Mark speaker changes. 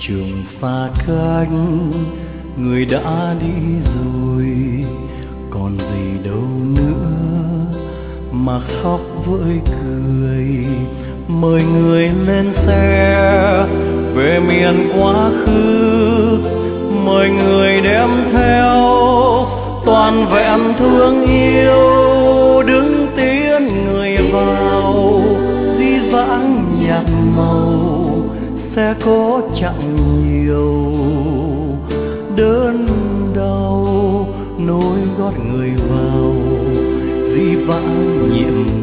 Speaker 1: trường xa cách, người đã đi rồi, còn gì đâu nữa mà khóc với cười. Mời người lên xe về miền quá khứ, mời người đem theo toàn vẹn thương yêu. Đứng tiễn người vào dĩ vãng nhạt màu, sẽ có chẳng nhiều đớn đau nối gót người vào dĩ vãng nhiệm